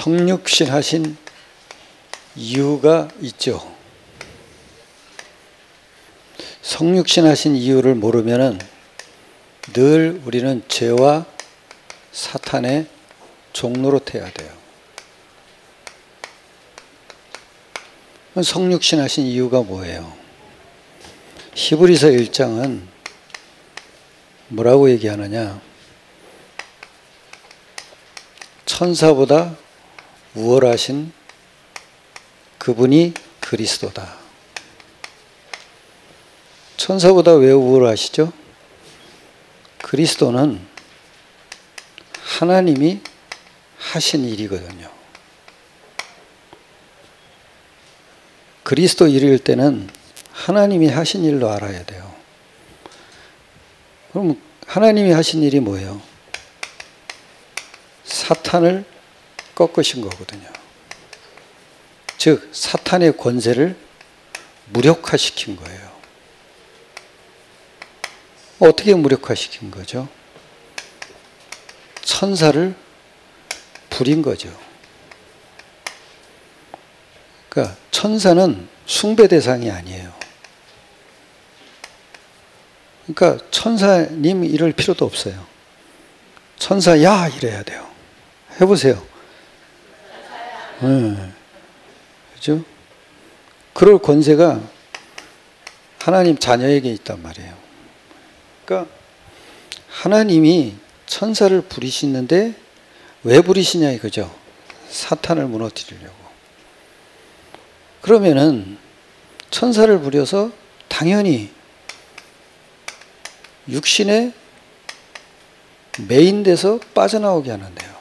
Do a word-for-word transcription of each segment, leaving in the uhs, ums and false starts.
성육신 하신 이유가 있죠. 성육신 하신 이유를 모르면은 늘 우리는 죄와 사탄의 종노릇해야 돼요. 성육신 하신 이유가 뭐예요? 히브리서 일 장은 뭐라고 얘기하느냐? 천사보다 우월하신 그분이 그리스도다. 천사보다 왜 우월하시죠? 그리스도는 하나님이 하신 일이거든요. 그리스도 일일 때는 하나님이 하신 일로 알아야 돼요. 그럼 하나님이 하신 일이 뭐예요? 사탄을 꺾으신 거거든요. 즉 사탄의 권세를 무력화시킨 거예요. 어떻게 무력화시킨 거죠? 천사를 부린 거죠. 그러니까 천사는 숭배 대상이 아니에요. 그러니까 천사님 이럴 필요도 없어요. 천사야 이래야 돼요. 해보세요. 네. 그죠? 그럴 권세가 하나님 자녀에게 있단 말이에요. 그러니까 하나님이 천사를 부리시는데 왜 부리시냐 이거죠. 사탄을 무너뜨리려고. 그러면은 천사를 부려서 당연히 육신의 메인돼서 빠져나오게 하는데요.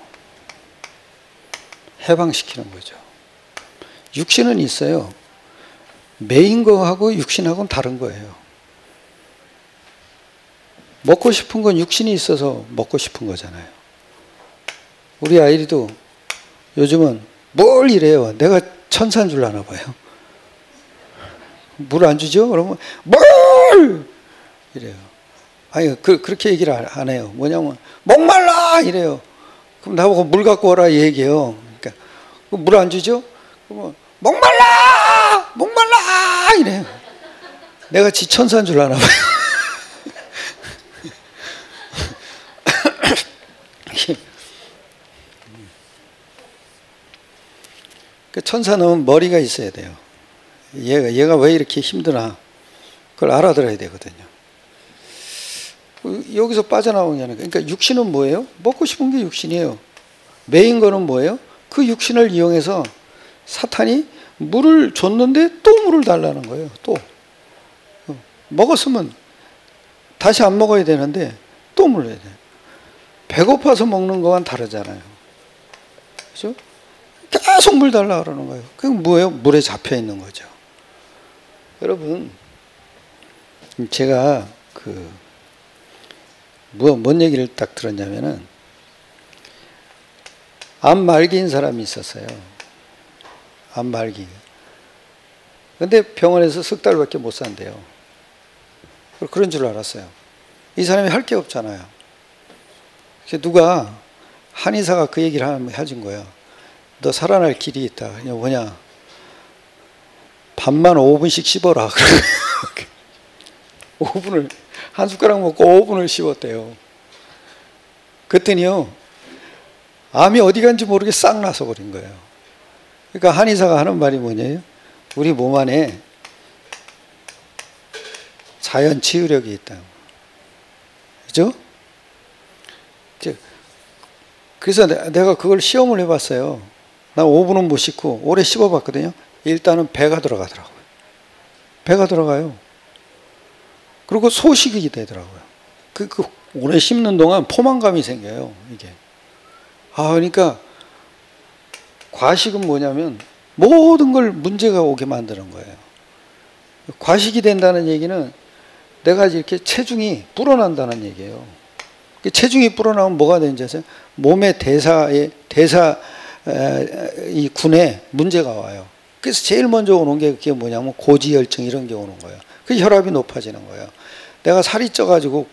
해방시키는 거죠. 육신은 있어요. 메인 거하고 육신하고는 다른 거예요. 먹고 싶은 건 육신이 있어서 먹고 싶은 거잖아요. 우리 아이도 요즘은 뭘 이래요. 내가 천사인 줄 아나 봐요. 물 안 주죠? 그러면 뭘 이래요. 아니 그, 그렇게 얘기를 안 해요. 뭐냐면 목말라 이래요. 그럼 나보고 물 갖고 오라 얘기해요. 그러니까 물 안 주죠? 그러면 목말라 목말라 이래요. 내가 지 천사인 줄 아나 봐요. 그 천사는 머리가 있어야 돼요. 얘가, 얘가 왜 이렇게 힘드나 그걸 알아들어야 되거든요. 여기서 빠져나오냐는 거예요. 그러니까 육신은 뭐예요? 먹고 싶은 게 육신이에요. 메인 거는 뭐예요? 그 육신을 이용해서 사탄이 물을 줬는데 또 물을 달라는 거예요. 또 먹었으면 다시 안 먹어야 되는데 또 물을 줘야 돼요. 배고파서 먹는 거와는 다르잖아요. 그렇죠? 계속 물 달라 그러는 거예요. 그게 뭐예요? 물에 잡혀 있는 거죠. 여러분, 제가 그, 뭐, 뭔 얘기를 딱 들었냐면은, 암 말기인 사람이 있었어요. 암 말기. 근데 병원에서 석 달밖에 못 산대요. 그런 줄 알았어요. 이 사람이 할 게 없잖아요. 그래서 누가, 한의사가 그 얘기를 해준 거예요. 너 살아날 길이 있다. 그냥 뭐냐. 밥만 오 분씩 씹어라. 오 분을, 한 숟가락 먹고 오 분을 씹었대요. 그랬더니요, 암이 어디 간지 모르게 싹 나서 버린 거예요. 그러니까 한의사가 하는 말이 뭐냐요? 우리 몸 안에 자연 치유력이 있다. 그죠? 그래서 내가 그걸 시험을 해봤어요. 난 오 분은 못 씹고 오래 씹어봤거든요. 일단은 배가 들어가더라고요. 배가 들어가요. 그리고 소식이 되더라고요. 그, 그 오래 씹는 동안 포만감이 생겨요. 이게. 아, 그러니까 과식은 뭐냐면 모든 걸 문제가 오게 만드는 거예요. 과식이 된다는 얘기는 내가 이렇게 체중이 불어난다는 얘기예요. 체중이 불어나면 뭐가 되는지 아세요? 몸의 대사에 대사 이 군에 문제가 와요. 그래서 제일 먼저 오는 게 그게 뭐냐면 고지혈증 이런 게 오는 거예요. 그 혈압이 높아지는 거예요. 내가 살이 쪄가지고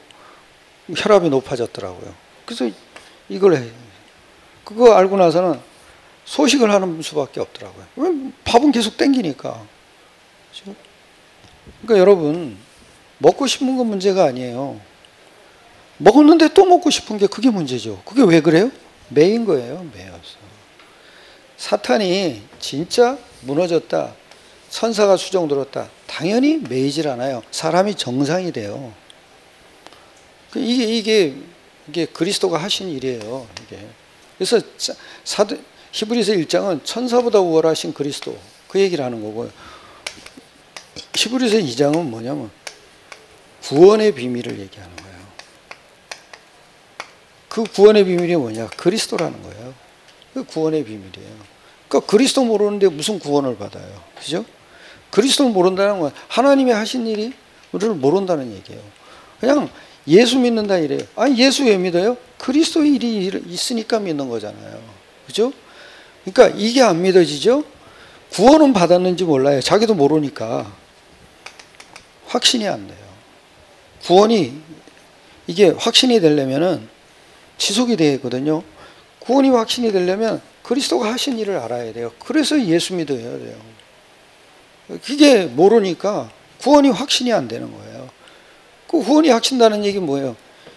혈압이 높아졌더라고요. 그래서 이걸 해. 그거 알고 나서는 소식을 하는 수밖에 없더라고요. 왜? 밥은 계속 땡기니까. 그러니까 여러분, 먹고 싶은 건 문제가 아니에요. 먹었는데 또 먹고 싶은 게 그게 문제죠. 그게 왜 그래요? 매인 거예요. 매여서. 사탄이 진짜 무너졌다, 천사가 수정들었다, 당연히 매이질 않아요. 사람이 정상이 돼요. 이게 이게 이게 그리스도가 하신 일이에요. 이게. 그래서 사도 히브리서 일 장은 천사보다 우월하신 그리스도, 그 얘기를 하는 거고요. 히브리서 이 장은 뭐냐면 구원의 비밀을 얘기하는 거예요. 그 구원의 비밀이 뭐냐? 그리스도라는 거예요. 그 구원의 비밀이에요. 그러니까 그리스도 모르는데 무슨 구원을 받아요? 그죠? 그리스도를 모른다는 건 하나님이 하신 일이 우리를 모른다는 얘기예요. 그냥 예수 믿는다 이래요. 아니, 예수 왜 믿어요? 그리스도의 일이 있으니까 믿는 거잖아요. 그죠? 그러니까 이게 안 믿어지죠? 구원은 받았는지 몰라요. 자기도 모르니까. 확신이 안 돼요. 구원이, 이게 확신이 되려면은 지속이 되거든요. 구원이 확신이 되려면 그리스도가 하신 일을 알아야 돼요. 그래서 예수 믿어야 돼요. 그게 모르니까 구원이 확신이 안 되는 거예요. 그 구원이 확신다는 얘기는 뭐예요?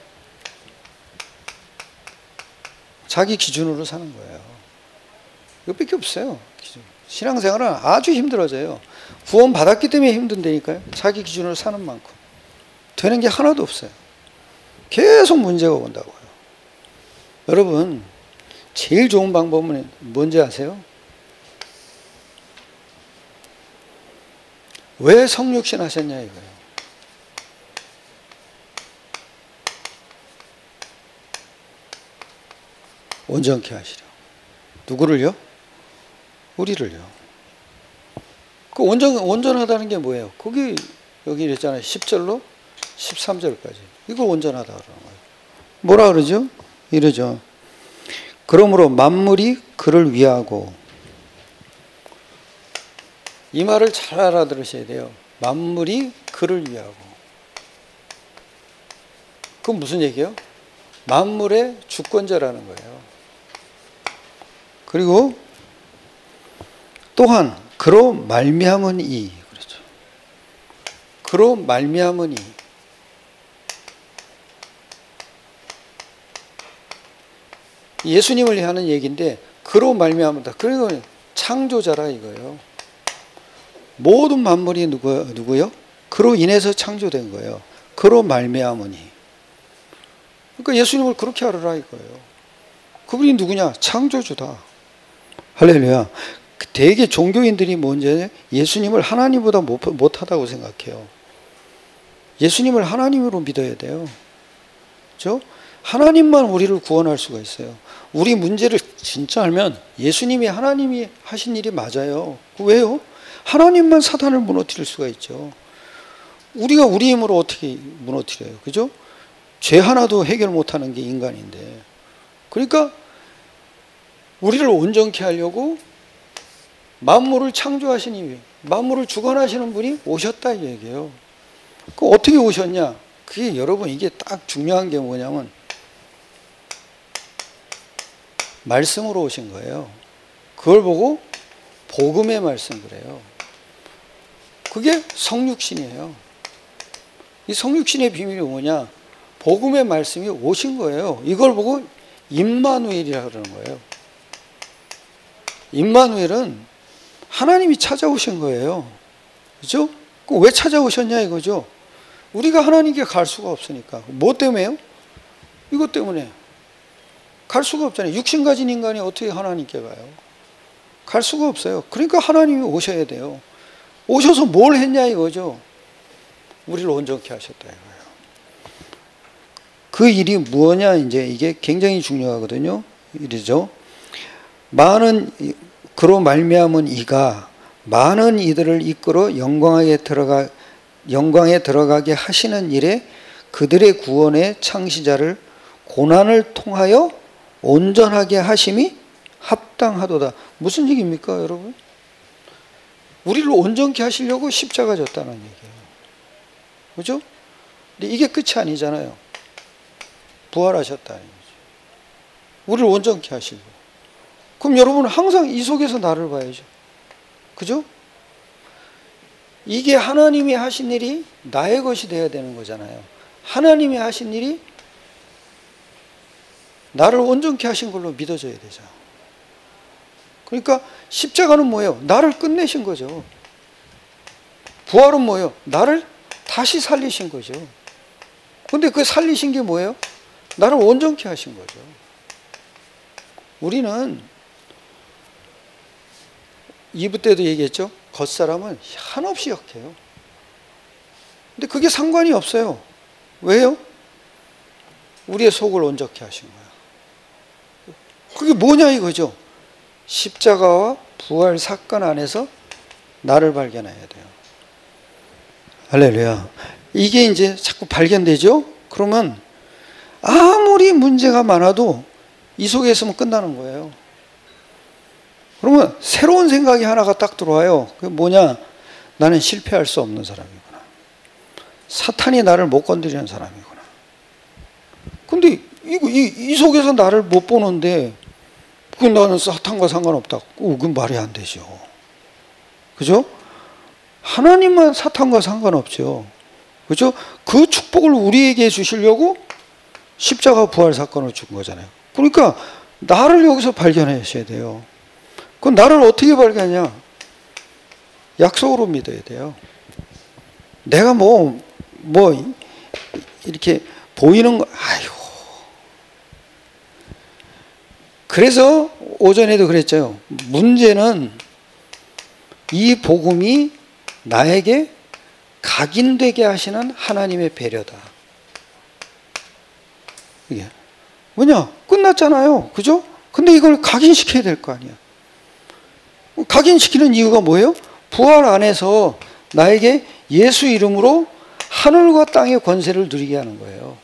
자기 기준으로 사는 거예요. 이것밖에 없어요. 신앙생활은 아주 힘들어져요. 구원 받았기 때문에 힘든다니까요. 자기 기준으로 사는 만큼. 되는 게 하나도 없어요. 계속 문제가 온다고요. 여러분, 제일 좋은 방법은 뭔지 아세요? 왜 성육신 하셨냐 이거예요. 온전케 하시려. 누구를요? 우리를요. 그 온전, 온전하다는 게 뭐예요? 거기, 여기 이랬잖아요. 십 절로 십삼 절까지. 이걸 온전하다 그러는 거예요. 뭐라 그러죠? 이러죠. 그러므로 만물이 그를 위하고, 이 말을 잘 알아들으셔야 돼요. 만물이 그를 위하고. 그건 무슨 얘기예요? 만물의 주권자라는 거예요. 그리고 또한 그로 말미암은 이, 그렇죠. 그로 말미암은 이. 예수님을 하는 얘기인데 그로 말미암다. 그리고 창조자라 이거예요. 모든 만물이 누구, 누구요? 그로 인해서 창조된 거예요. 그로 말미암으니. 그러니까 예수님을 그렇게 알아라 이거예요. 그분이 누구냐? 창조주다. 할렐루야. 되게 종교인들이 뭔지 예수님을 하나님보다 못, 못하다고 생각해요. 예수님을 하나님으로 믿어야 돼요. 그렇죠? 하나님만 우리를 구원할 수가 있어요. 우리 문제를 진짜 알면 예수님이 하나님이 하신 일이 맞아요. 왜요? 하나님만 사단을 무너뜨릴 수가 있죠. 우리가 우리 힘으로 어떻게 무너뜨려요? 그죠? 죄 하나도 해결 못하는 게 인간인데. 그러니까 우리를 온전케 하려고 만물을 창조하신 이유, 만물을 주관하시는 분이 오셨다 이 얘기예요. 그 어떻게 오셨냐? 그게 여러분 이게 딱 중요한 게 뭐냐면 말씀으로 오신 거예요. 그걸 보고 복음의 말씀 그래요. 그게 성육신이에요. 이 성육신의 비밀이 뭐냐? 복음의 말씀이 오신 거예요. 이걸 보고 임마누엘이라고 그러는 거예요. 임마누엘은 하나님이 찾아오신 거예요. 그죠? 왜 찾아오셨냐 이거죠? 우리가 하나님께 갈 수가 없으니까. 뭐 때문에요? 이것 때문에. 갈 수가 없잖아요. 육신 가진 인간이 어떻게 하나님께 가요? 갈 수가 없어요. 그러니까 하나님이 오셔야 돼요. 오셔서 뭘 했냐 이거죠? 우리를 온전케 하셨다 이거예요. 그 일이 뭐냐 이제 이게 굉장히 중요하거든요. 이러죠. 많은 그로 말미암은 이가 많은 이들을 이끌어 영광에 들어가 영광에 들어가게 하시는 일에 그들의 구원의 창시자를 고난을 통하여 온전하게 하심이 합당하도다. 무슨 얘기입니까, 여러분? 우리를 온전케 하시려고 십자가 졌다는 얘기예요. 그죠? 근데 이게 끝이 아니잖아요. 부활하셨다는 거죠. 우리를 온전케 하시고. 그럼 여러분은 항상 이 속에서 나를 봐야죠. 그죠? 이게 하나님이 하신 일이 나의 것이 되어야 되는 거잖아요. 하나님이 하신 일이 나를 온전케 하신 걸로 믿어져야 되죠. 그러니까 십자가는 뭐예요? 나를 끝내신 거죠. 부활은 뭐예요? 나를 다시 살리신 거죠. 근데 그 살리신 게 뭐예요? 나를 온전케 하신 거죠. 우리는 이 부 때도 얘기했죠. 겉사람은 한없이 약해요. 근데 그게 상관이 없어요. 왜요? 우리의 속을 온전케 하신 거야. 그게 뭐냐 이거죠. 십자가와 부활 사건 안에서 나를 발견해야 돼요. 할렐루야. 이게 이제 자꾸 발견되죠? 그러면 아무리 문제가 많아도 이 속에 있으면 끝나는 거예요. 그러면 새로운 생각이 하나가 딱 들어와요. 그게 뭐냐? 나는 실패할 수 없는 사람이구나. 사탄이 나를 못 건드리는 사람이구나. 근데 이거, 이, 이 속에서 나를 못 보는데 그 나는 사탄과 상관없다. 오, 그건 말이 안 되죠. 그죠? 하나님만 사탄과 상관없죠. 그죠? 그 축복을 우리에게 주시려고 십자가 부활 사건을 준 거잖아요. 그러니까 나를 여기서 발견하셔야 돼요. 그럼 나를 어떻게 발견하냐? 약속으로 믿어야 돼요. 내가 뭐, 뭐, 이렇게 보이는 거, 아유. 그래서 오전에도 그랬죠. 문제는 이 복음이 나에게 각인되게 하시는 하나님의 배려다. 이게 뭐냐? 끝났잖아요. 그죠? 근데 이걸 각인시켜야 될 거 아니야. 각인시키는 이유가 뭐예요? 부활 안에서 나에게 예수 이름으로 하늘과 땅의 권세를 누리게 하는 거예요.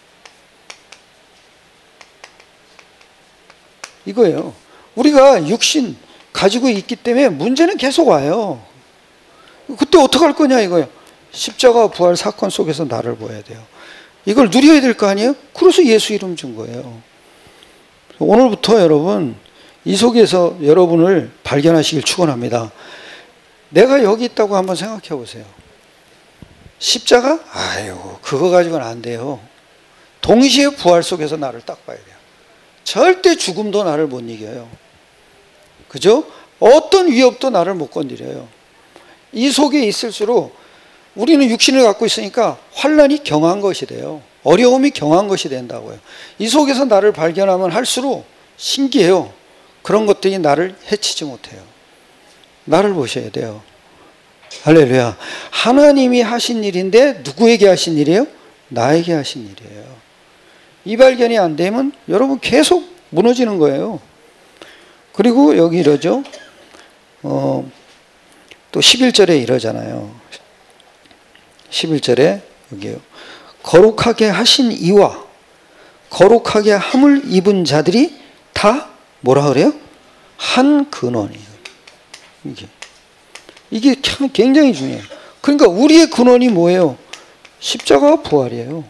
이거예요. 우리가 육신 가지고 있기 때문에 문제는 계속 와요. 그때 어떡할 거냐 이거예요. 십자가 부활 사건 속에서 나를 보아야 돼요. 이걸 누려야 될 거 아니에요? 그래서 예수 이름 준 거예요. 오늘부터 여러분 이 속에서 여러분을 발견하시길 축원합니다. 내가 여기 있다고 한번 생각해 보세요. 십자가? 아유, 그거 가지고는 안 돼요. 동시에 부활 속에서 나를 딱 봐야 돼요. 절대 죽음도 나를 못 이겨요. 그죠? 어떤 위협도 나를 못 건드려요. 이 속에 있을수록 우리는 육신을 갖고 있으니까 환난이 경한 것이 돼요. 어려움이 경한 것이 된다고요. 이 속에서 나를 발견하면 할수록 신기해요. 그런 것들이 나를 해치지 못해요. 나를 보셔야 돼요. 할렐루야. 하나님이 하신 일인데 누구에게 하신 일이에요? 나에게 하신 일이에요. 이 발견이 안 되면 여러분 계속 무너지는 거예요. 그리고 여기 이러죠. 어, 또 십일 절에 이러잖아요. 십일 절에 여기요. 거룩하게 하신 이와 거룩하게 함을 입은 자들이 다 뭐라 그래요? 한 근원이에요. 이게. 이게 참 굉장히 중요해요. 그러니까 우리의 근원이 뭐예요? 십자가와 부활이에요.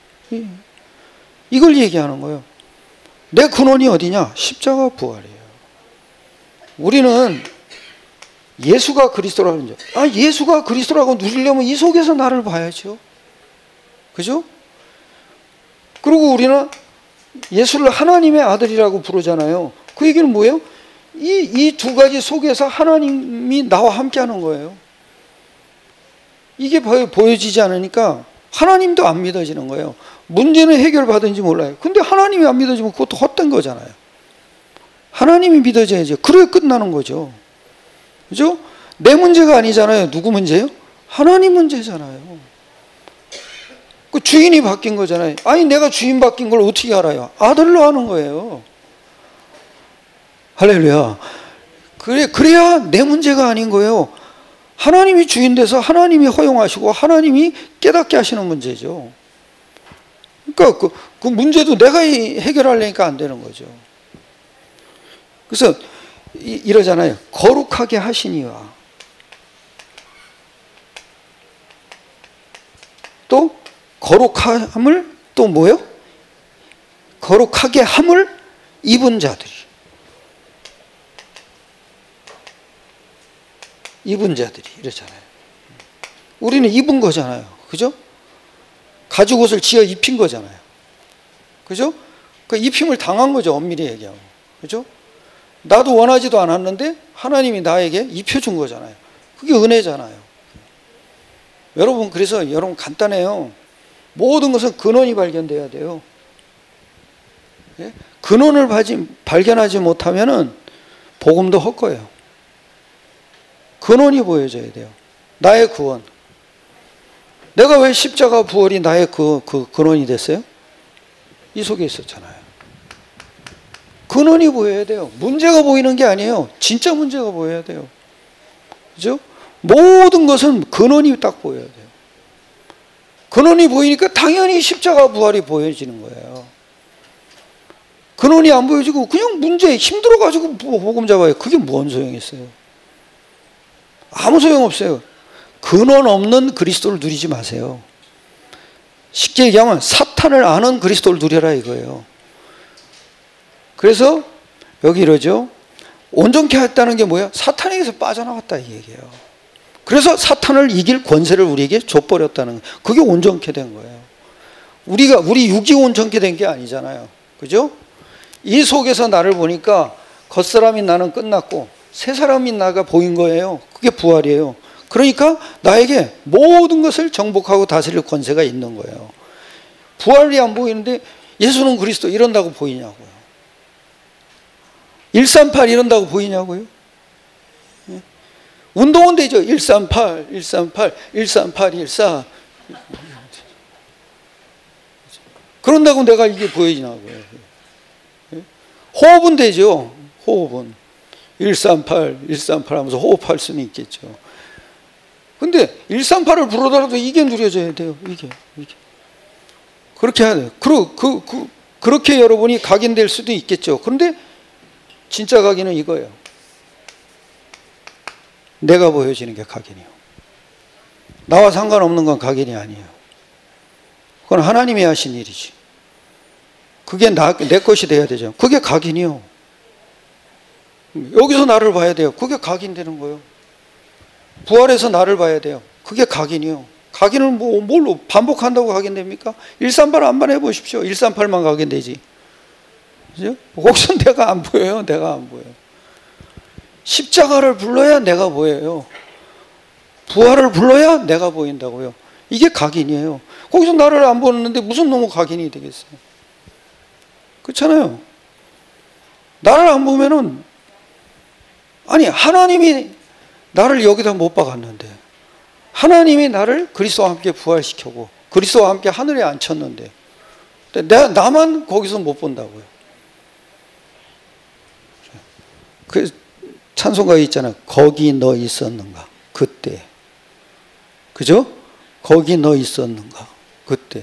이걸 얘기하는 거예요. 내 근원이 어디냐? 십자가와 부활이에요. 우리는 예수가 그리스도라는 줄. 아, 예수가 그리스도라고 누리려면 이 속에서 나를 봐야죠. 그죠? 그리고 우리는 예수를 하나님의 아들이라고 부르잖아요. 그 얘기는 뭐예요? 이, 이 두 가지 속에서 하나님이 나와 함께 하는 거예요. 이게 보여지지 않으니까 하나님도 안 믿어지는 거예요. 문제는 해결받은지 몰라요. 근데 하나님이 안 믿어지면 그것도 헛된 거잖아요. 하나님이 믿어져야죠. 그래야 끝나는 거죠. 그죠? 내 문제가 아니잖아요. 누구 문제예요? 하나님 문제잖아요. 그 주인이 바뀐 거잖아요. 아니 내가 주인 바뀐 걸 어떻게 알아요? 아들로 하는 거예요. 할렐루야. 그래, 그래야 내 문제가 아닌 거예요. 하나님이 주인 돼서 하나님이 허용하시고 하나님이 깨닫게 하시는 문제죠. 그러니까 그, 그 문제도 내가 해결하려니까 안 되는 거죠. 그래서 이, 이러잖아요. 거룩하게 하시니와 또 거룩함을 또 뭐요? 거룩하게 함을 입은 자들이. 입은 자들이 이러잖아요. 우리는 입은 거잖아요. 그죠? 가죽 옷을 지어 입힌 거잖아요. 그죠? 그 입힘을 당한 거죠. 엄밀히 얘기하면. 그죠? 나도 원하지도 않았는데 하나님이 나에게 입혀준 거잖아요. 그게 은혜잖아요. 여러분, 그래서 여러분 간단해요. 모든 것은 근원이 발견돼야 돼요. 예? 근원을 발견하지 못하면은 복음도 헛거예요. 근원이 보여져야 돼요. 나의 구원. 내가 왜 십자가 부활이 나의 그, 그 근원이 됐어요? 이 속에 있었잖아요. 근원이 보여야 돼요. 문제가 보이는 게 아니에요. 진짜 문제가 보여야 돼요. 그죠? 모든 것은 근원이 딱 보여야 돼요. 근원이 보이니까 당연히 십자가 부활이 보여지는 거예요. 근원이 안 보여지고 그냥 문제 힘들어가지고 복음 잡아요. 그게 뭔 소용이 있어요? 아무 소용 없어요. 근원 없는 그리스도를 누리지 마세요. 쉽게 얘기하면 사탄을 아는 그리스도를 누려라 이거예요. 그래서 여기 이러죠. 온전케 했다는 게 뭐야? 사탄에게서 빠져나왔다 이 얘기예요. 그래서 사탄을 이길 권세를 우리에게 줘버렸다는 거예요. 그게 온전케 된 거예요. 우리가 우리 육이 온전케 된 게 아니잖아요. 그죠? 이 속에서 나를 보니까 겉사람인 나는 끝났고 새 사람인 나가 보인 거예요. 그게 부활이에요. 그러니까 나에게 모든 것을 정복하고 다스릴 권세가 있는 거예요. 부활이 안 보이는데 예수는 그리스도 이런다고 보이냐고요. 일삼팔 이런다고 보이냐고요. 예? 운동은 되죠. 일삼팔, 일삼팔, 일삼팔, 일사. 그런다고 내가 이게 보이냐고요. 예? 호흡은 되죠. 호흡은. 일삼팔, 일삼팔 하면서 호흡할 수는 있겠죠. 근데 일삼팔을 부르더라도 이게 누려져야 돼요. 이게. 이게. 그렇게 해야 돼요. 그, 그, 그, 그렇게 여러분이 각인될 수도 있겠죠. 그런데 진짜 각인은 이거예요. 내가 보여지는 게 각인이에요. 나와 상관없는 건 각인이 아니에요. 그건 하나님이 하신 일이지. 그게 나, 내 것이 돼야 되죠. 그게 각인이요. 여기서 나를 봐야 돼요. 그게 각인되는 거예요. 부활해서 나를 봐야 돼요. 그게 각인이요. 각인을 뭐, 뭘로 반복한다고 각인됩니까? 일삼팔 한번 해보십시오. 일삼팔만 각인되지. 그죠? 거기서 내가 안 보여요. 내가 안 보여요. 십자가를 불러야 내가 보여요. 부활을 불러야 내가 보인다고요. 이게 각인이에요. 거기서 나를 안 보는데 무슨 놈의 각인이 되겠어요? 그렇잖아요. 나를 안 보면은 아니 하나님이 나를 여기다 못 박았는데 하나님이 나를 그리스도와 함께 부활시켰고 그리스도와 함께 하늘에 앉혔는데 내가 나만 거기서 못 본다고요. 그 찬송가에 있잖아요. 거기 너 있었는가? 그때. 그죠? 거기 너 있었는가? 그때.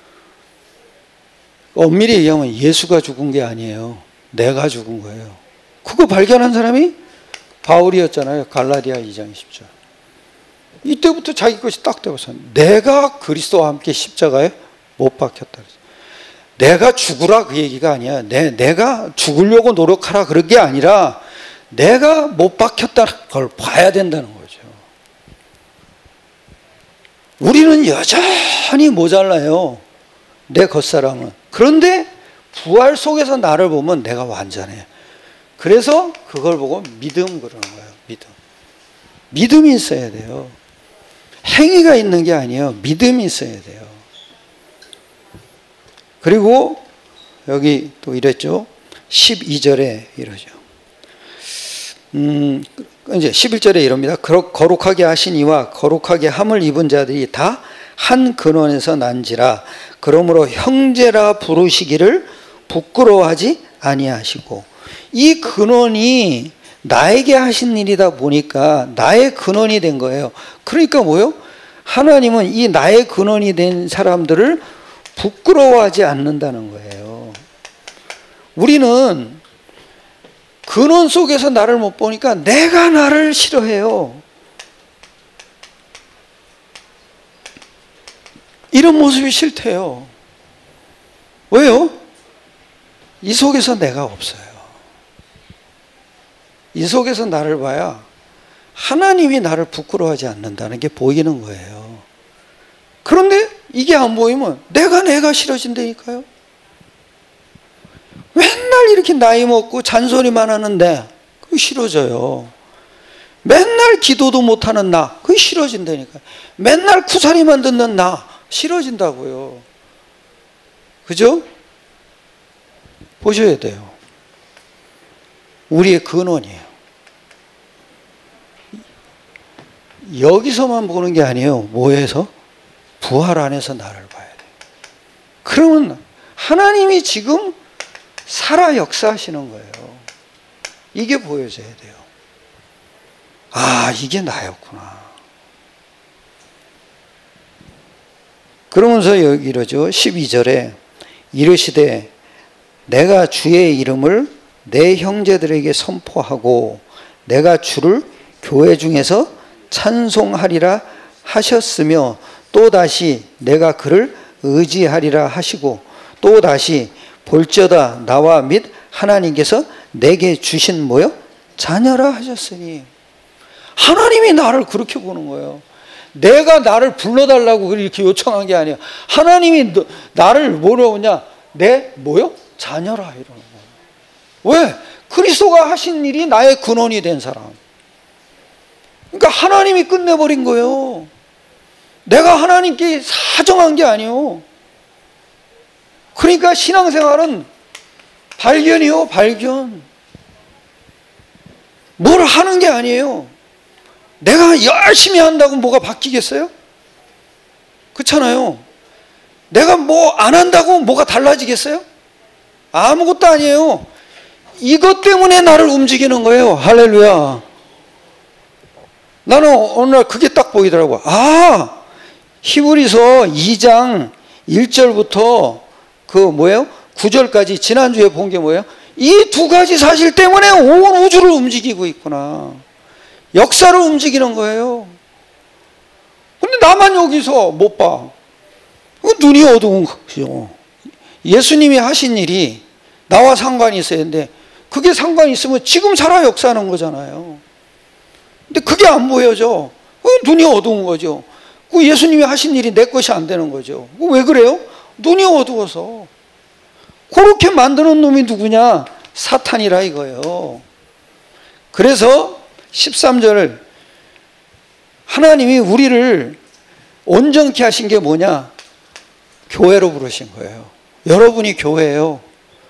엄밀히 얘기하면 예수가 죽은 게 아니에요. 내가 죽은 거예요. 그거 발견한 사람이 바울이었잖아요. 갈라디아 이 장 이십 절. 이때부터 자기 것이 딱 되어서 내가 그리스도와 함께 십자가에 못 박혔다. 내가 죽으라 그 얘기가 아니야. 내, 내가 죽으려고 노력하라 그런 게 아니라 내가 못 박혔다는 걸 봐야 된다는 거죠. 우리는 여전히 모자라요. 내 겉사람은. 그런데 부활 속에서 나를 보면 내가 완전해. 그래서 그걸 보고 믿음 그러는 거예요. 믿음. 믿음이 있어야 돼요. 행위가 있는 게 아니에요. 믿음이 있어야 돼요. 그리고 여기 또 이랬죠. 십이 절에 이러죠. 음, 이제 십일 절에 이럽니다. 거룩하게 하신 이와 거룩하게 함을 입은 자들이 다 한 근원에서 난지라. 그러므로 형제라 부르시기를 부끄러워하지 아니하시고. 이 근원이 나에게 하신 일이다 보니까 나의 근원이 된 거예요. 그러니까 뭐요? 하나님은 이 나의 근원이 된 사람들을 부끄러워하지 않는다는 거예요. 우리는 근원 속에서 나를 못 보니까 내가 나를 싫어해요. 이런 모습이 싫대요. 왜요? 이 속에서 내가 없어요. 이 속에서 나를 봐야 하나님이 나를 부끄러워하지 않는다는 게 보이는 거예요. 그런데 이게 안 보이면 내가 내가 싫어진다니까요. 맨날 이렇게 나이 먹고 잔소리만 하는데 그거 싫어져요. 맨날 기도도 못하는 나 그게 싫어진다니까요. 맨날 쿠사리만 듣는 나 싫어진다고요. 그죠? 보셔야 돼요. 우리의 근원이에요. 여기서만 보는 게 아니에요. 뭐에서? 부활 안에서 나를 봐야 돼요. 그러면 하나님이 지금 살아 역사하시는 거예요. 이게 보여져야 돼요. 아, 이게 나였구나. 그러면서 여기 이러죠. 십이 절에 이르시되 내가 주의 이름을 내 형제들에게 선포하고 내가 주를 교회 중에서 찬송하리라 하셨으며 또다시 내가 그를 의지하리라 하시고 또다시 볼지어다 나와 및 하나님께서 내게 주신 뭐요? 자녀라 하셨으니 하나님이 나를 그렇게 보는 거예요. 내가 나를 불러달라고 이렇게 요청한 게 아니에요. 하나님이 너, 나를 뭐라고 하냐? 내 뭐요? 자녀라 이러는 거예요. 왜? 그리스도가 하신 일이 나의 근원이 된 사람. 그러니까 하나님이 끝내버린 거예요. 내가 하나님께 사정한 게 아니에요. 그러니까 신앙생활은 발견이요, 발견. 뭘 하는 게 아니에요. 내가 열심히 한다고 뭐가 바뀌겠어요? 그렇잖아요. 내가 뭐 안 한다고 뭐가 달라지겠어요? 아무것도 아니에요. 이것 때문에 나를 움직이는 거예요. 할렐루야. 나는 어느 날 그게 딱 보이더라고. 아, 히브리서 이 장 일 절부터 그 뭐예요? 구 절까지 지난주에 본 게 뭐예요? 이 두 가지 사실 때문에 온 우주를 움직이고 있구나. 역사를 움직이는 거예요. 근데 나만 여기서 못 봐. 눈이 어두운 거죠. 예수님이 하신 일이 나와 상관이 있어야 되는데 그게 상관이 있으면 지금 살아 역사하는 거잖아요. 근데 그게 안 보여져. 눈이 어두운 거죠. 예수님이 하신 일이 내 것이 안 되는 거죠. 왜 그래요? 눈이 어두워서. 그렇게 만드는 놈이 누구냐? 사탄이라 이거예요. 그래서 십삼 절 하나님이 우리를 온전케 하신 게 뭐냐? 교회로 부르신 거예요. 여러분이 교회예요.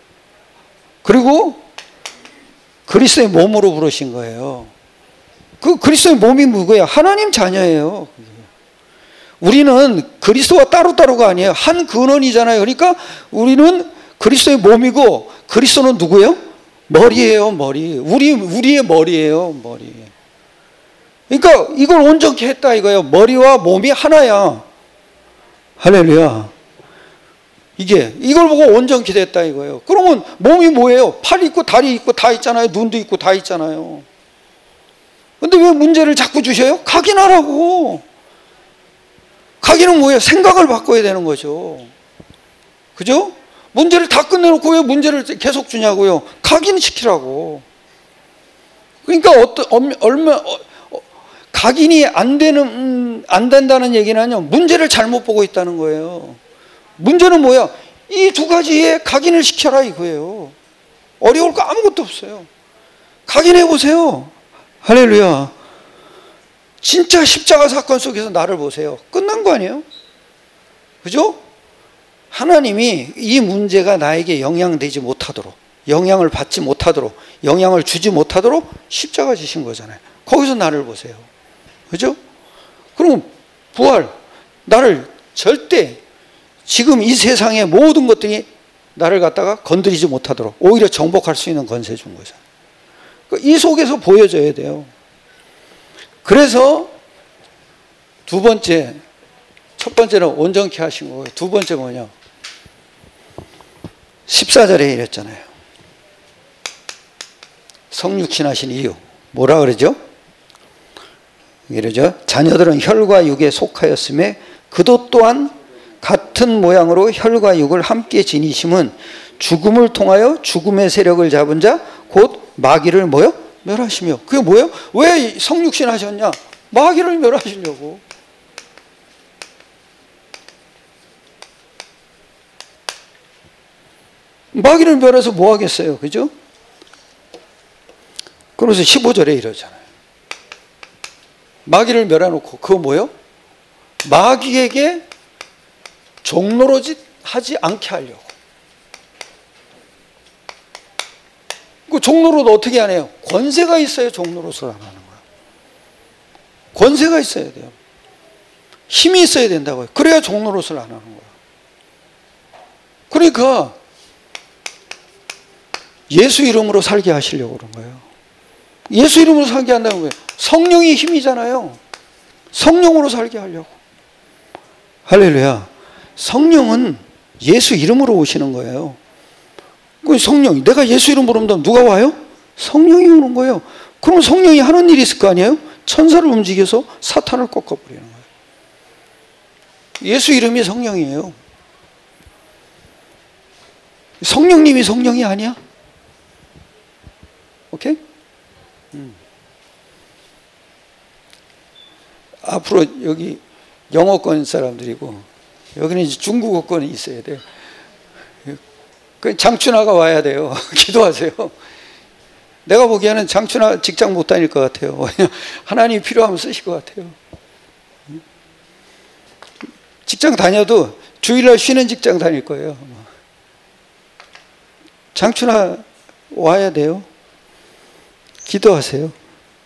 그리고 그리스도의 몸으로 부르신 거예요. 그 그리스도의 몸이 누구예요? 하나님 자녀예요. 우리는 그리스도와 따로따로가 아니에요. 한 근원이잖아요. 그러니까 우리는 그리스도의 몸이고 그리스도는 누구예요? 머리예요, 머리. 우리, 우리의 머리예요, 머리. 그러니까 이걸 온전케 했다 이거예요. 머리와 몸이 하나야. 할렐루야. 이게, 이걸 보고 온전케 됐다 이거예요. 그러면 몸이 뭐예요? 팔 있고 다리 있고 다 있잖아요. 눈도 있고 다 있잖아요. 근데 왜 문제를 자꾸 주셔요? 각인하라고. 각인은 뭐예요? 생각을 바꿔야 되는 거죠. 그죠? 문제를 다 끝내놓고 왜 문제를 계속 주냐고요? 각인시키라고. 그러니까 어떤 얼마 어, 어, 각인이 안 되는 음, 안 된다는 얘기는요. 문제를 잘못 보고 있다는 거예요. 문제는 뭐야? 이 두 가지에 각인을 시켜라 이거예요. 어려울 거 아무것도 없어요. 각인해 보세요. 할렐루야. 진짜 십자가 사건 속에서 나를 보세요. 끝난 거 아니에요? 그죠? 하나님이 이 문제가 나에게 영향되지 못하도록, 영향을 받지 못하도록, 영향을 주지 못하도록 십자가 지신 거잖아요. 거기서 나를 보세요. 그죠? 그럼 부활, 나를 절대 지금 이 세상의 모든 것들이 나를 갖다가 건드리지 못하도록 오히려 정복할 수 있는 권세 준 거잖아요. 이 속에서 보여져야 돼요. 그래서 두 번째, 첫 번째는 온전케 하신 거고요. 두 번째 뭐냐? 십사 절에 이랬잖아요. 성육신하신 이유. 뭐라 그러죠? 이러죠. 자녀들은 혈과 육에 속하였음에 그도 또한 같은 모양으로 혈과 육을 함께 지니심은 죽음을 통하여 죽음의 세력을 잡은 자 곧 마귀를 뭐요? 멸하시며. 그게 뭐예요? 왜 성육신 하셨냐? 마귀를 멸하시려고. 마귀를 멸해서 뭐 하겠어요? 그죠? 그래서 십오 절에 이러잖아요. 마귀를 멸해놓고 그거 뭐예요? 마귀에게 종노릇 하지 않게 하려고. 그 종노릇 어떻게 하네요? 권세가 있어야 종노릇을 안 하는 거예요. 권세가 있어야 돼요. 힘이 있어야 된다고요. 그래야 종노릇을 안 하는 거예요. 그러니까 예수 이름으로 살게 하시려고 그런 거예요. 예수 이름으로 살게 한다는 거예요. 성령이 힘이잖아요. 성령으로 살게 하려고. 할렐루야. 성령은 예수 이름으로 오시는 거예요. 그 성령이, 내가 예수 이름으로 오면 누가 와요? 성령이 오는 거예요. 그럼 성령이 하는 일이 있을 거 아니에요? 천사를 움직여서 사탄을 꺾어버리는 거예요. 예수 이름이 성령이에요. 성령님이 성령이 아니야? 오케이? 음. 앞으로 여기 영어권 사람들이고 여기는 이제 중국어권이 있어야 돼요. 그 장춘하가 와야 돼요. 기도하세요. 내가 보기에는 장춘하 직장 못 다닐 것 같아요. 하나님이 필요하면 쓰실 것 같아요. 직장 다녀도 주일날 쉬는 직장 다닐 거예요. 장춘하 와야 돼요. 기도하세요.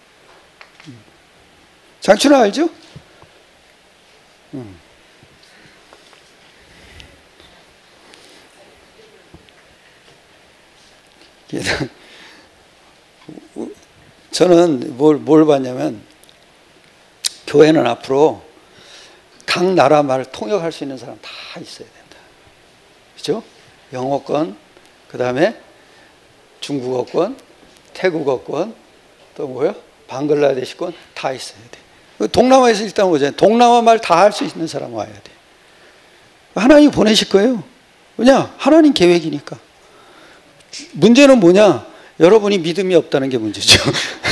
장춘하 알죠? 음. 저는 뭘, 뭘 봤냐면 교회는 앞으로 각 나라 말을 통역할 수 있는 사람 다 있어야 된다. 그죠? 영어권, 그 다음에 중국어권, 태국어권, 또 뭐요? 방글라데시권 다 있어야 돼. 동남아에서 일단 오잖아요. 동남아 말 다 할 수 있는 사람 와야 돼. 하나님이 보내실 거예요. 왜냐? 하나님 계획이니까. 문제는 뭐냐? 여러분이 믿음이 없다는 게 문제죠.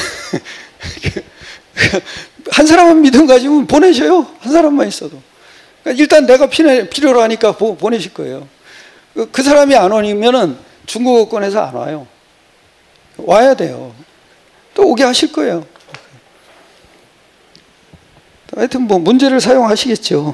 한 사람만 믿음 가지면 보내셔요. 한 사람만 있어도. 그러니까 일단 내가 필요로 하니까 보내실 거예요. 그 사람이 안 오면은 중국어권에서 안 와요. 와야 돼요. 또 오게 하실 거예요. 하여튼 뭐 문제를 사용하시겠죠.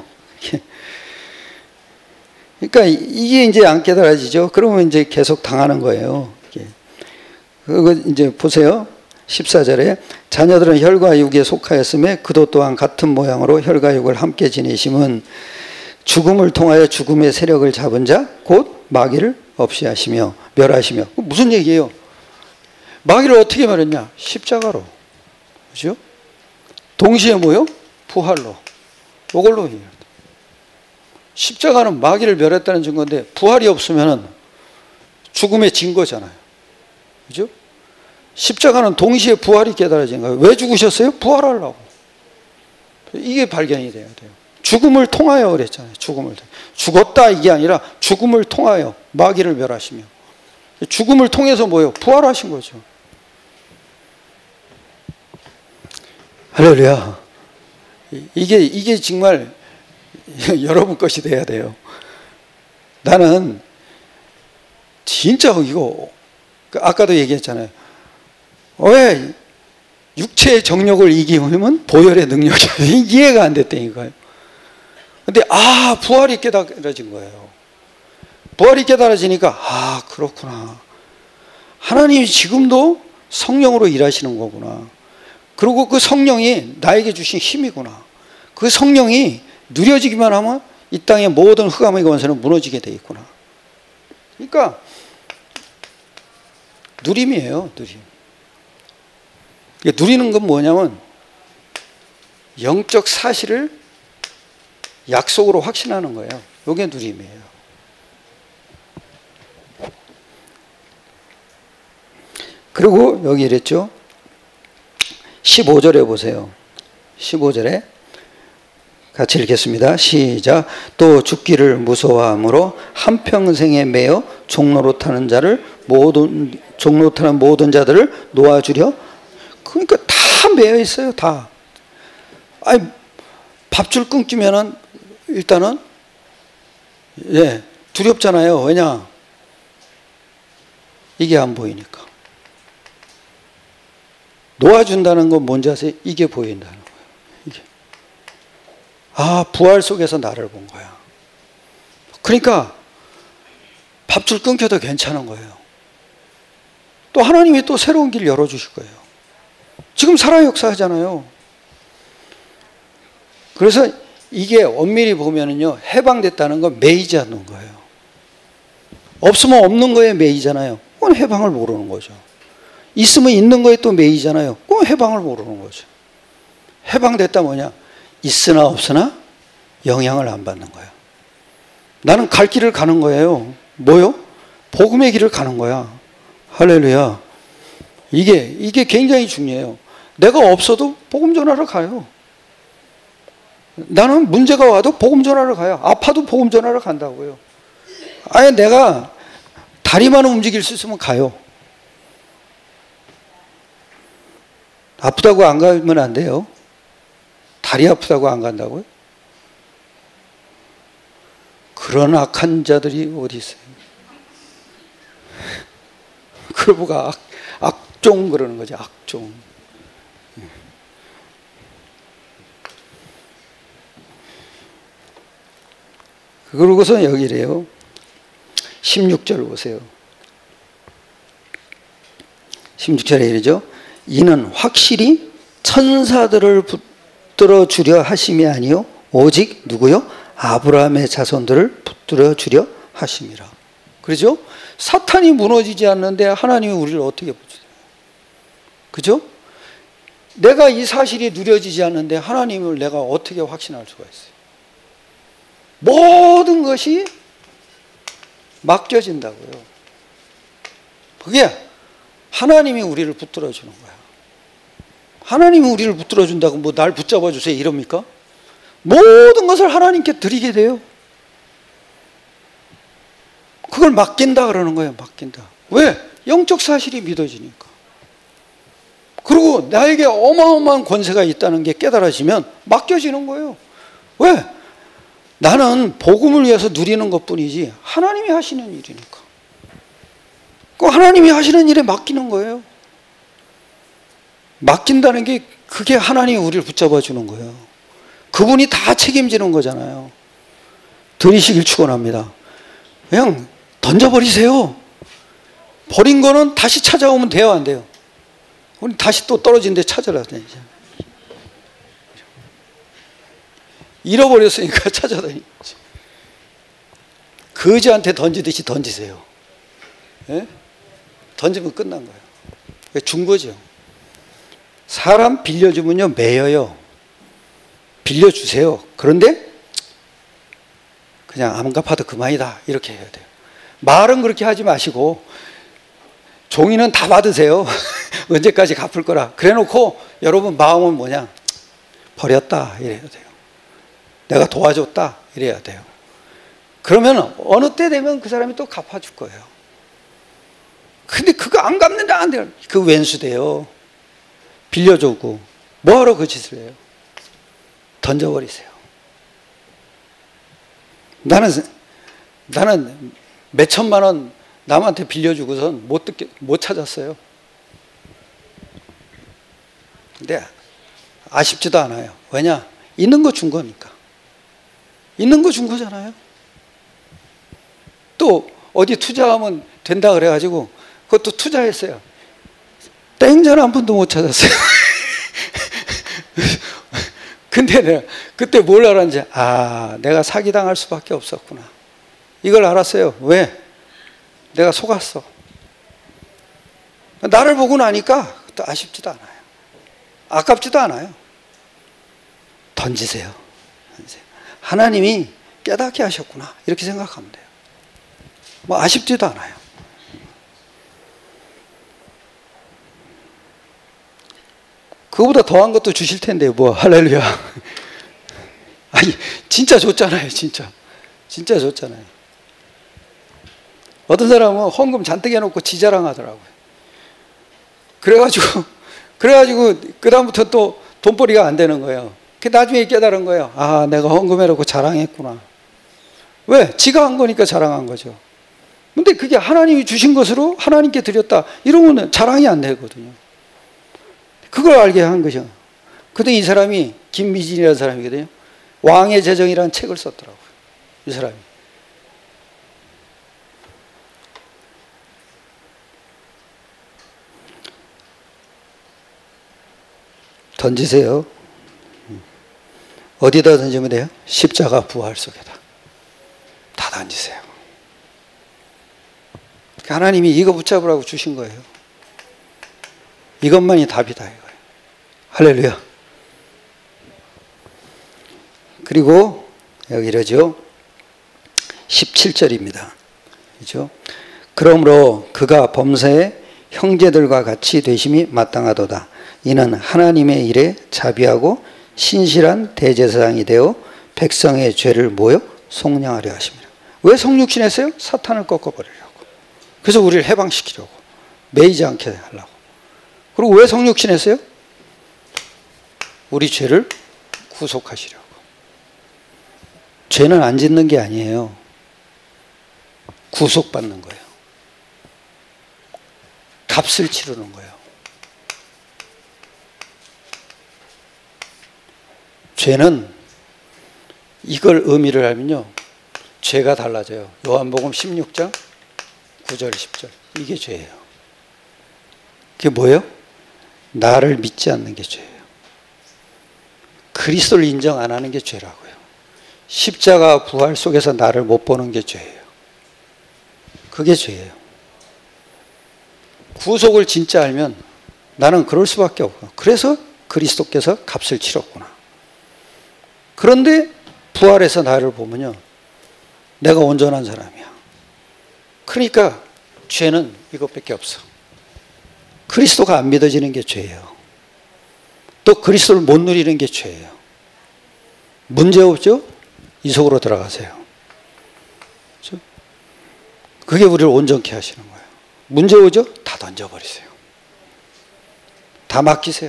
그러니까 이게 이제 안 깨달아지죠. 그러면 이제 계속 당하는 거예요. 그거 이제 보세요. 십사 절에 자녀들은 혈과 육에 속하였음에 그도 또한 같은 모양으로 혈과 육을 함께 지니심은 죽음을 통하여 죽음의 세력을 잡은 자 곧 마귀를 없이 하시며 멸하시며. 무슨 얘기예요? 마귀를 어떻게 멸했냐? 십자가로. 그죠? 동시에 뭐요? 부활로. 이걸로 얘기해요. 십자가는 마귀를 멸했다는 증거인데 부활이 없으면 죽음에 진 거잖아요. 그죠? 십자가는 동시에 부활이 깨달아진 거예요. 왜 죽으셨어요? 부활하려고. 이게 발견이 돼야 돼요. 죽음을 통하여 그랬잖아요. 죽음을 죽었다 이게 아니라 죽음을 통하여 마귀를 멸하시며 죽음을 통해서 뭐예요? 부활하신 거죠. 할렐루야. 이게 이게 정말 여러분 것이 돼야 돼요. 나는 진짜 이거 아까도 얘기했잖아요. 왜 육체의 정욕을 이기면 보혈의 능력이 이해가 안 됐다니까요. 근데 아 부활이 깨달아진 거예요. 부활이 깨달아지니까 아 그렇구나. 하나님이 지금도 성령으로 일하시는 거구나. 그리고 그 성령이 나에게 주신 힘이구나. 그 성령이 누려지기만 하면 이 땅의 모든 흑암의 권세는 무너지게 돼 있구나. 그러니까 누림이에요. 누림. 누리는 건 뭐냐면 영적 사실을 약속으로 확신하는 거예요. 이게 누림이에요. 그리고 여기 이랬죠. 십오 절에 보세요. 십오 절에 같이 읽겠습니다. 시작. 또 죽기를 무서워함으로 한평생에 매여 종로로 타는 자를 모든 종로 타는 모든 자들을 놓아주려 그러니까 다 매여 있어요, 다. 아니, 밥줄 끊기면은 일단은, 예, 두렵잖아요. 왜냐? 이게 안 보이니까. 놓아준다는 건 뭔지 아세요? 이게 보인다는 거예요. 이게. 아, 부활 속에서 나를 본 거야. 그러니까 밥줄 끊겨도 괜찮은 거예요. 또 하나님이 또 새로운 길 열어주실 거예요. 지금 살아 역사하잖아요. 그래서 이게 엄밀히 보면은요, 해방됐다는 건 매이지 않는 거예요. 없으면 없는 거에 매이잖아요. 그건 해방을 모르는 거죠. 있으면 있는 거에 또 매이잖아요. 그건 해방을 모르는 거죠. 해방됐다 뭐냐? 있으나 없으나 영향을 안 받는 거예요. 나는 갈 길을 가는 거예요. 뭐요? 복음의 길을 가는 거야. 할렐루야. 이게, 이게 굉장히 중요해요. 내가 없어도 복음 전하러 가요. 나는 문제가 와도 복음 전하러 가요. 아파도 복음 전하러 간다고요. 아예 내가 다리만 움직일 수 있으면 가요. 아프다고 안 가면 안 돼요. 다리 아프다고 안 간다고요? 그런 악한 자들이 어디 있어요? 그걸 보고 악, 악종 그러는 거죠. 악종. 그러고서 여기래요. 십육 절 보세요. 십육 절에 이러죠. 이는 확실히 천사들을 붙들어 주려 하심이 아니요 오직 누구요? 아브라함의 자손들을 붙들어 주려 하심이라. 그렇죠? 사탄이 무너지지 않는데 하나님이 우리를 어떻게 붙여요? 그죠? 내가 이 사실이 누려지지 않는데 하나님을 내가 어떻게 확신할 수가 있어요? 모든 것이 맡겨진다고요. 그게 하나님이 우리를 붙들어 주는 거야. 하나님이 우리를 붙들어 준다고 뭐 날 붙잡아 주세요 이럽니까? 모든 것을 하나님께 드리게 돼요. 그걸 맡긴다 그러는 거예요. 맡긴다. 왜? 영적 사실이 믿어지니까. 그리고 나에게 어마어마한 권세가 있다는 게 깨달아지면 맡겨지는 거예요. 왜? 나는 복음을 위해서 누리는 것뿐이지 하나님이 하시는 일이니까. 그 하나님이 하시는 일에 맡기는 거예요. 맡긴다는 게 그게 하나님이 우리를 붙잡아 주는 거예요. 그분이 다 책임지는 거잖아요. 들이시길 축원합니다. 그냥 던져버리세요. 버린 거는 다시 찾아오면 돼요, 안 돼요? 우리 다시 또 떨어진 데 찾아라. 잃어버렸으니까 찾아다니지. 거지한테 던지듯이 던지세요. 예? 던지면 끝난 거예요. 준 거죠. 사람 빌려주면요, 매여요. 빌려주세요. 그런데 그냥 안 갚아도 그만이다. 이렇게 해야 돼요. 말은 그렇게 하지 마시고 종이는 다 받으세요. 언제까지 갚을 거라. 그래 놓고 여러분 마음은 뭐냐? 버렸다. 이래야 돼요. 내가 도와줬다. 이래야 돼요. 그러면 어느 때 되면 그 사람이 또 갚아줄 거예요. 근데 그거 안 갚는다. 안 돼요. 그 왼수 돼요. 빌려주고 뭐하러 그 짓을 해요? 던져버리세요. 나는 나는 몇 천만 원 남한테 빌려주고선 못 듣게 못 찾았어요. 근데 아쉽지도 않아요. 왜냐? 있는 거 준 거니까. 있는 거 준 거잖아요. 또 어디 투자하면 된다 그래가지고 그것도 투자했어요. 땡전 한 번도 못 찾았어요. 근데 내가 그때 뭘 알았는지, 아, 내가 사기당할 수밖에 없었구나. 이걸 알았어요. 왜? 내가 속았어. 나를 보고 나니까 또 아쉽지도 않아요. 아깝지도 않아요. 던지세요. 던지세요. 하나님이 깨닫게 하셨구나. 이렇게 생각하면 돼요. 뭐 아쉽지도 않아요. 그거보다 더한 것도 주실 텐데요. 뭐 할렐루야. 아니 진짜 줬잖아요. 진짜. 진짜 줬잖아요. 어떤 사람은 헌금 잔뜩 해놓고 지자랑하더라고요. 그래가지고 그래가지고 그다음부터 또 돈벌이가 안 되는 거예요. 그 나중에 깨달은 거예요. 아, 내가 헌금해놓고 자랑했구나. 왜? 지가 한 거니까 자랑한 거죠. 근데 그게 하나님이 주신 것으로 하나님께 드렸다. 이러면 자랑이 안 되거든요. 그걸 알게 한 거죠. 그때 이 사람이 김미진이라는 사람이거든요. 왕의 재정이라는 책을 썼더라고요. 이 사람이. 던지세요. 어디다 던지면 돼요? 십자가 부활 속에다. 다 던지세요. 하나님이 이거 붙잡으라고 주신 거예요. 이것만이 답이다 이거예요. 할렐루야. 그리고 여기 이러죠. 십칠 절입니다. 그렇죠? 그러므로 그가 범사에 형제들과 같이 되심이 마땅하도다. 이는 하나님의 일에 자비하고 신실한 대제사장이 되어 백성의 죄를 모여 속량하려 하십니다. 왜 성육신했어요? 사탄을 꺾어버리려고. 그래서 우리를 해방시키려고. 매이지 않게 하려고. 그리고 왜 성육신했어요? 우리 죄를 구속하시려고. 죄는 안 짓는 게 아니에요. 구속받는 거예요. 값을 치르는 거예요. 죄는 이걸 의미를 하면요. 죄가 달라져요. 요한복음 십육 장 구 절 십 절. 이게 죄예요. 그게 뭐예요? 나를 믿지 않는 게 죄예요. 그리스도를 인정 안 하는 게 죄라고요. 십자가 부활 속에서 나를 못 보는 게 죄예요. 그게 죄예요. 구속을 진짜 알면 나는 그럴 수밖에 없고, 그래서 그리스도께서 값을 치렀구나. 그런데 부활해서 나를 보면요, 내가 온전한 사람이야. 그러니까 죄는 이것밖에 없어. 그리스도가 안 믿어지는 게 죄예요. 또 그리스도를 못 누리는 게 죄예요. 문제 없죠? 이 속으로 들어가세요. 그렇죠? 그게 우리를 온전케 하시는 거예요. 문제 오죠? 다 던져버리세요. 다 맡기세요.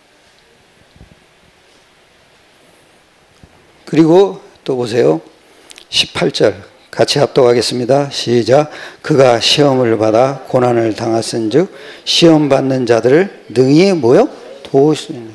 그리고 또 보세요. 십팔 절 같이 합독하겠습니다. 시작. 그가 시험을 받아 고난을 당하신즉 시험 받는 자들을 능히 뭐요? 도우시는.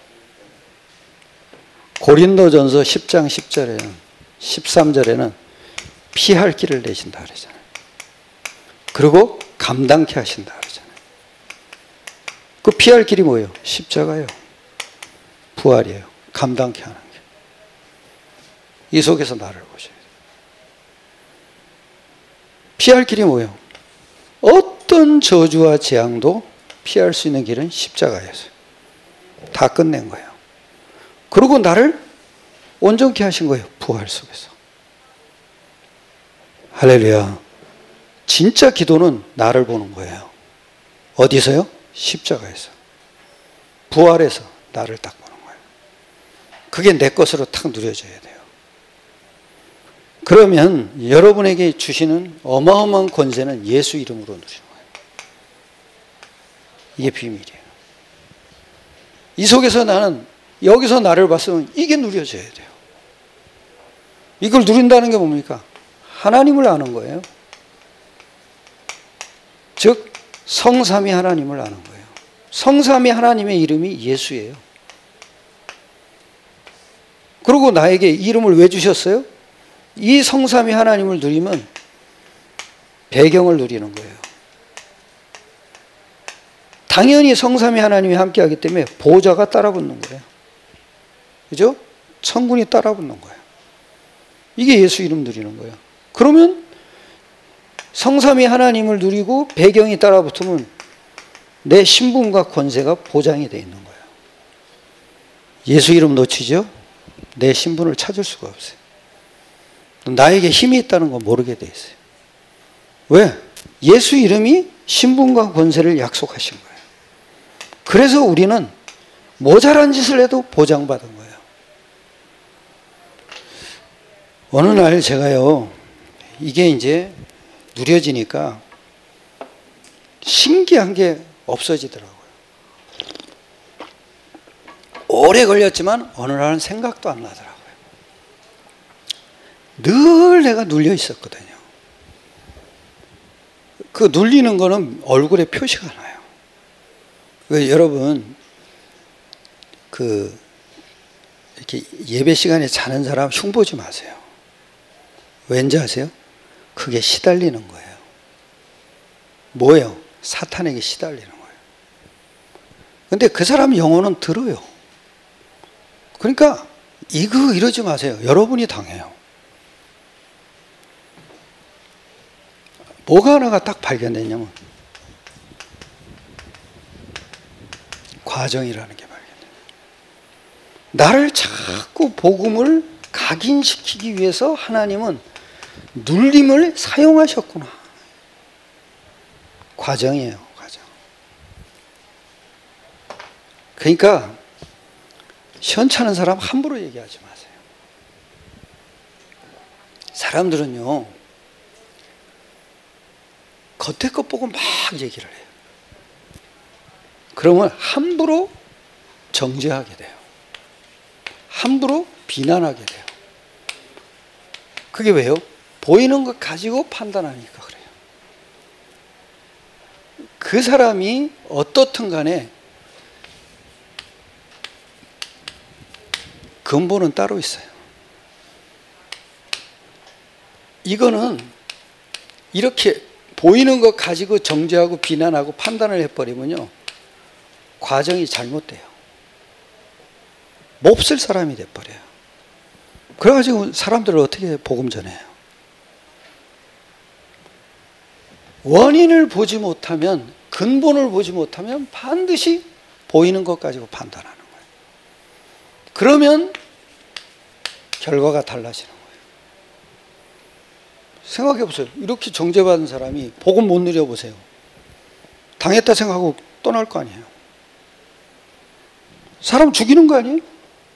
고린도전서 십 장 십 절에 십삼 절에는 피할 길을 내신다 그러잖아요. 그리고 감당케 하신다 그러잖아요. 그 피할 길이 뭐예요? 십자가예요. 부활이에요. 감당케 하는 게. 이 속에서 나를 보셔야 돼요. 피할 길이 뭐예요? 어떤 저주와 재앙도 피할 수 있는 길은 십자가였어요. 다 끝낸 거예요. 그리고 나를 온전케 하신 거예요. 부활 속에서. 할렐루야. 진짜 기도는 나를 보는 거예요. 어디서요? 십자가에서. 부활에서 나를 딱 보는 거예요. 그게 내 것으로 탁 누려져야 돼요. 그러면 여러분에게 주시는 어마어마한 권세는 예수 이름으로 누리는 거예요. 이게 비밀이에요. 이 속에서 나는 여기서 나를 봤으면 이게 누려져야 돼요. 이걸 누린다는 게 뭡니까? 하나님을 아는 거예요. 즉 성삼위 하나님을 아는 거예요. 성삼위 하나님의 이름이 예수예요. 그리고 나에게 이름을 왜 주셨어요? 이 성삼위 하나님을 누리면 배경을 누리는 거예요. 당연히 성삼위 하나님이 함께하기 때문에 보좌가 따라붙는 거예요. 그죠? 천군이 따라붙는 거예요. 이게 예수 이름 누리는 거예요. 그러면 성삼위 하나님을 누리고 배경이 따라붙으면 내 신분과 권세가 보장이 되어 있는 거예요. 예수 이름 놓치죠? 내 신분을 찾을 수가 없어요. 나에게 힘이 있다는 거 모르게 돼 있어요. 왜? 예수 이름이 신분과 권세를 약속하신 거예요. 그래서 우리는 모자란 짓을 해도 보장받은 거예요. 어느 날 제가요, 이게 이제 누려지니까 신기한 게 없어지더라고요. 오래 걸렸지만 어느 날은 생각도 안 나더라고요. 늘 내가 눌려 있었거든요. 그 눌리는 거는 얼굴에 표시가 나요. 그 여러분 그 이렇게 예배 시간에 자는 사람 흉보지 마세요. 왠지 아세요? 그게 시달리는 거예요. 뭐예요? 사탄에게 시달리는 거예요. 근데 그 사람 영혼은 들어요. 그러니까 이거 이러지 마세요. 여러분이 당해요. 뭐가 하나가 딱 발견됐냐면 과정이라는 게 발견돼요. 나를 자꾸 복음을 각인시키기 위해서 하나님은 눌림을 사용하셨구나. 과정이에요. 과정. 그러니까 시원찮은 사람 함부로 얘기하지 마세요. 사람들은요 겉에 것 보고 막 얘기를 해요. 그러면 함부로 정죄하게 돼요. 함부로 비난하게 돼요. 그게 왜요? 보이는 것 가지고 판단하니까 그래요. 그 사람이 어떻든 간에 근본은 따로 있어요. 이거는 이렇게 보이는 것 가지고 정죄하고 비난하고 판단을 해버리면요 과정이 잘못돼요. 몹쓸 사람이 돼버려요. 그래가지고 사람들을 어떻게 복음 전해요? 원인을 보지 못하면, 근본을 보지 못하면 반드시 보이는 것 가지고 판단하는 거예요. 그러면 결과가 달라지는 거예요. 생각해 보세요. 이렇게 정죄받은 사람이 복음 못 누려보세요. 당했다 생각하고 떠날 거 아니에요. 사람 죽이는 거 아니에요?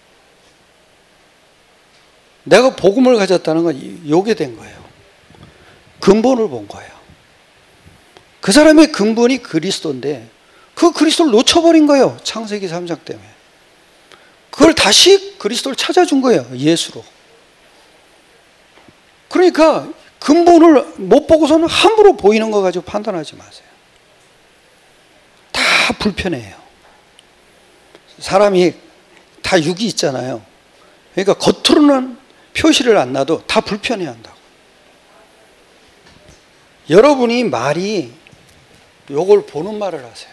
내가 복음을 가졌다는 건 요게 된 거예요. 근본을 본 거예요. 그 사람의 근본이 그리스도인데 그 그리스도를 놓쳐버린 거예요. 창세기 삼 장 때문에. 그걸 다시 그리스도를 찾아준 거예요. 예수로. 그러니까 근본을 못 보고서는 함부로 보이는 거 가지고 판단하지 마세요. 다 불편해요. 사람이 다 육이 있잖아요. 그러니까 겉으로는 표시를 안 놔도 다 불편해한다고. 여러분이 말이 요걸 보는 말을 하세요.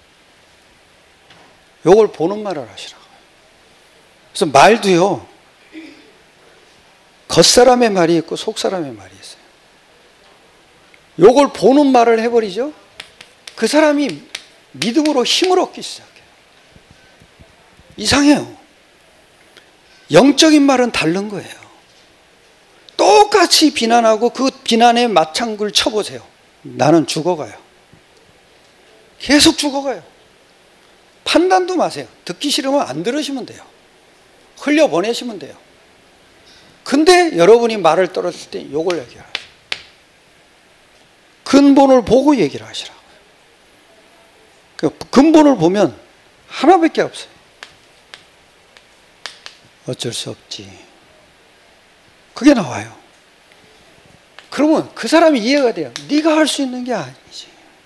요걸 보는 말을 하시라고요. 그래서 말도요, 겉사람의 말이 있고 속사람의 말이 있어요. 요걸 보는 말을 해버리죠. 그 사람이 믿음으로 힘을 얻기 시작해요. 이상해요. 영적인 말은 다른 거예요. 똑같이 비난하고 그 비난에 맞장구를 쳐보세요. 나는 죽어가요. 계속 죽어가요. 판단도 마세요. 듣기 싫으면 안 들으시면 돼요. 흘려보내시면 돼요. 근데 여러분이 말을 떨었을 때 이걸 얘기하세요. 근본을 보고 얘기를 하시라고요. 그 근본을 보면 하나밖에 없어요. 어쩔 수 없지. 그게 나와요. 그러면 그 사람이 이해가 돼요. 네가 할 수 있는 게 아니지.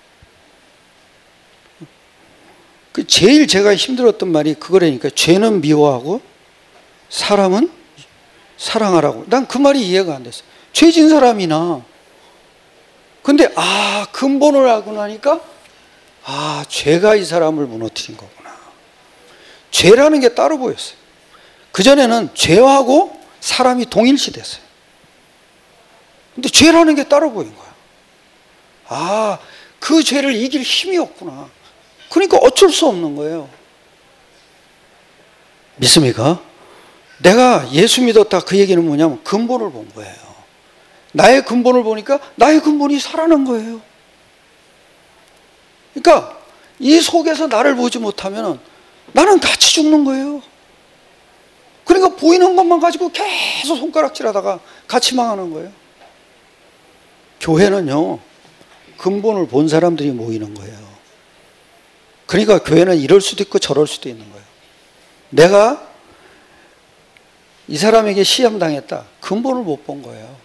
그 제일 제가 힘들었던 말이 그거라니까. 죄는 미워하고 사람은 사랑하라고. 난 그 말이 이해가 안 됐어요. 죄진 사람이나. 근데 아 근본을 알고 나니까 아 죄가 이 사람을 무너뜨린 거구나. 죄라는 게 따로 보였어요. 그전에는 죄하고 사람이 동일시 됐어요. 근데 죄라는 게 따로 보인 거야. 아, 그 죄를 이길 힘이 없구나. 그러니까 어쩔 수 없는 거예요. 믿습니까? 내가 예수 믿었다 그 얘기는 뭐냐면 근본을 본 거예요. 나의 근본을 보니까 나의 근본이 살아난 거예요. 그러니까 이 속에서 나를 보지 못하면 나는 같이 죽는 거예요. 그러니까 보이는 것만 가지고 계속 손가락질하다가 같이 망하는 거예요. 교회는요, 근본을 본 사람들이 모이는 거예요. 그러니까 교회는 이럴 수도 있고 저럴 수도 있는 거예요. 내가 이 사람에게 시험당했다. 근본을 못 본 거예요.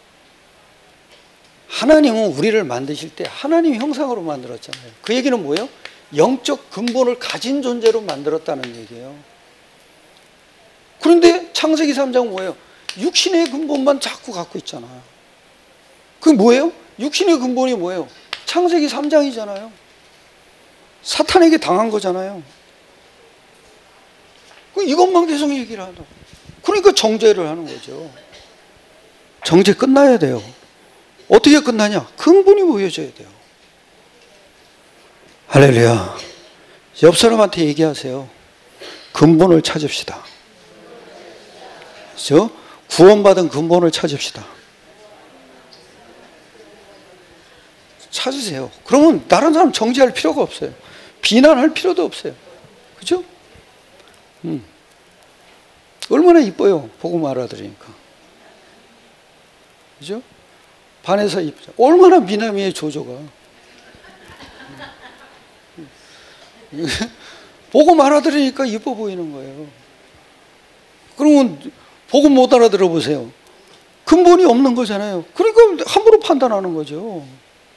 하나님은 우리를 만드실 때 하나님 형상으로 만들었잖아요. 그 얘기는 뭐예요? 영적 근본을 가진 존재로 만들었다는 얘기예요. 그런데 창세기 삼 장은 뭐예요? 육신의 근본만 자꾸 갖고 있잖아요. 그게 뭐예요? 육신의 근본이 뭐예요? 창세기 삼 장이잖아요. 사탄에게 당한 거잖아요. 이것만 계속 얘기를 한다고. 그러니까 정죄를 하는 거죠. 정죄 끝나야 돼요. 어떻게 끝나냐? 근본이 보여져야 돼요. 할렐루야. 옆 사람한테 얘기하세요. 근본을 찾읍시다. 그렇죠? 구원받은 근본을 찾읍시다. 찾으세요. 그러면 다른 사람 정죄할 필요가 없어요. 비난할 필요도 없어요. 그죠? 음. 얼마나 이뻐요. 복음 알아들으니까. 그죠? 반에서 이쁘죠. 얼마나 미남이에요, 조조가. 복음 알아들으니까 이뻐 보이는 거예요. 그러면 복음 못 알아들어 보세요. 근본이 없는 거잖아요. 그러니까 함부로 판단하는 거죠.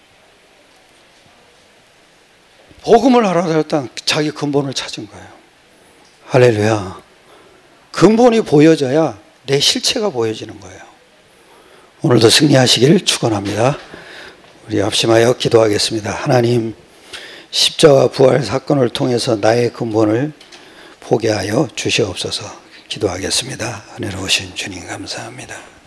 복음을 알아들었다 자기 근본을 찾은 거예요. 할렐루야. 근본이 보여져야 내 실체가 보여지는 거예요. 오늘도 승리하시기를 축원합니다. 우리 합심하여 기도하겠습니다. 하나님, 십자가 부활 사건을 통해서 나의 근본을 보게 하여 주시옵소서. 기도하겠습니다. 은혜로우신 주님 감사합니다.